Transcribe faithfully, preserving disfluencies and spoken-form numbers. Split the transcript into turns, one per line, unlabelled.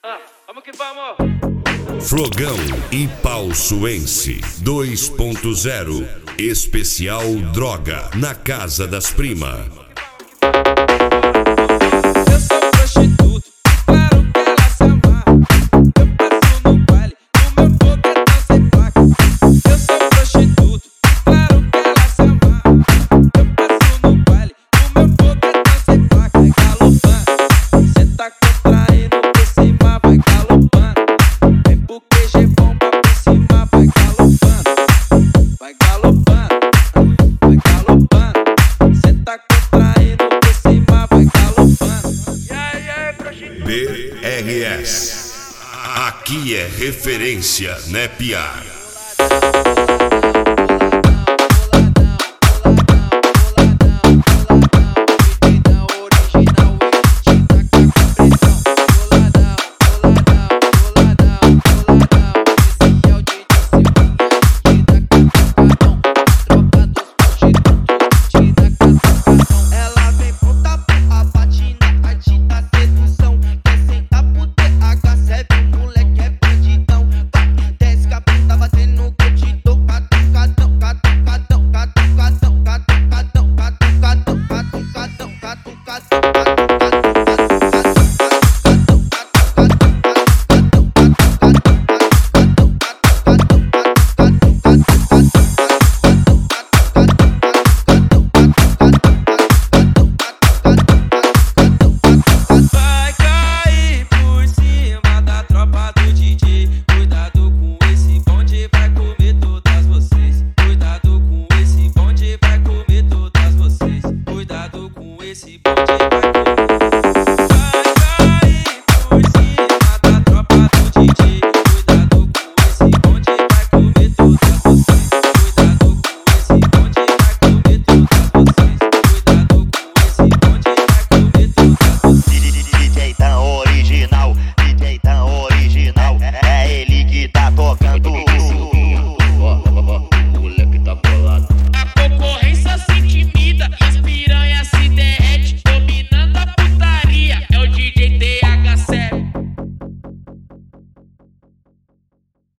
Ah, vamos que vamos!
Flogão e Pausuense dois ponto zero. Especial Droga na Casa das Primas.
Eu sou prostituto, claro que ela se amarra. Eu passo no baile, no meu foguetão sem placa. Eu sou prostituto, claro que ela se amarra. Eu passo no baile, no meu foguetão sem placa. Vai galopando, cê tá contraindo por cima, vai galopando. Vem pro Q G bomba por cima, vai galopando. Vai galopando, vai galopando. Cê tá contraindo por cima, vai galopando.
B R S. Aqui é referência, né, Piá?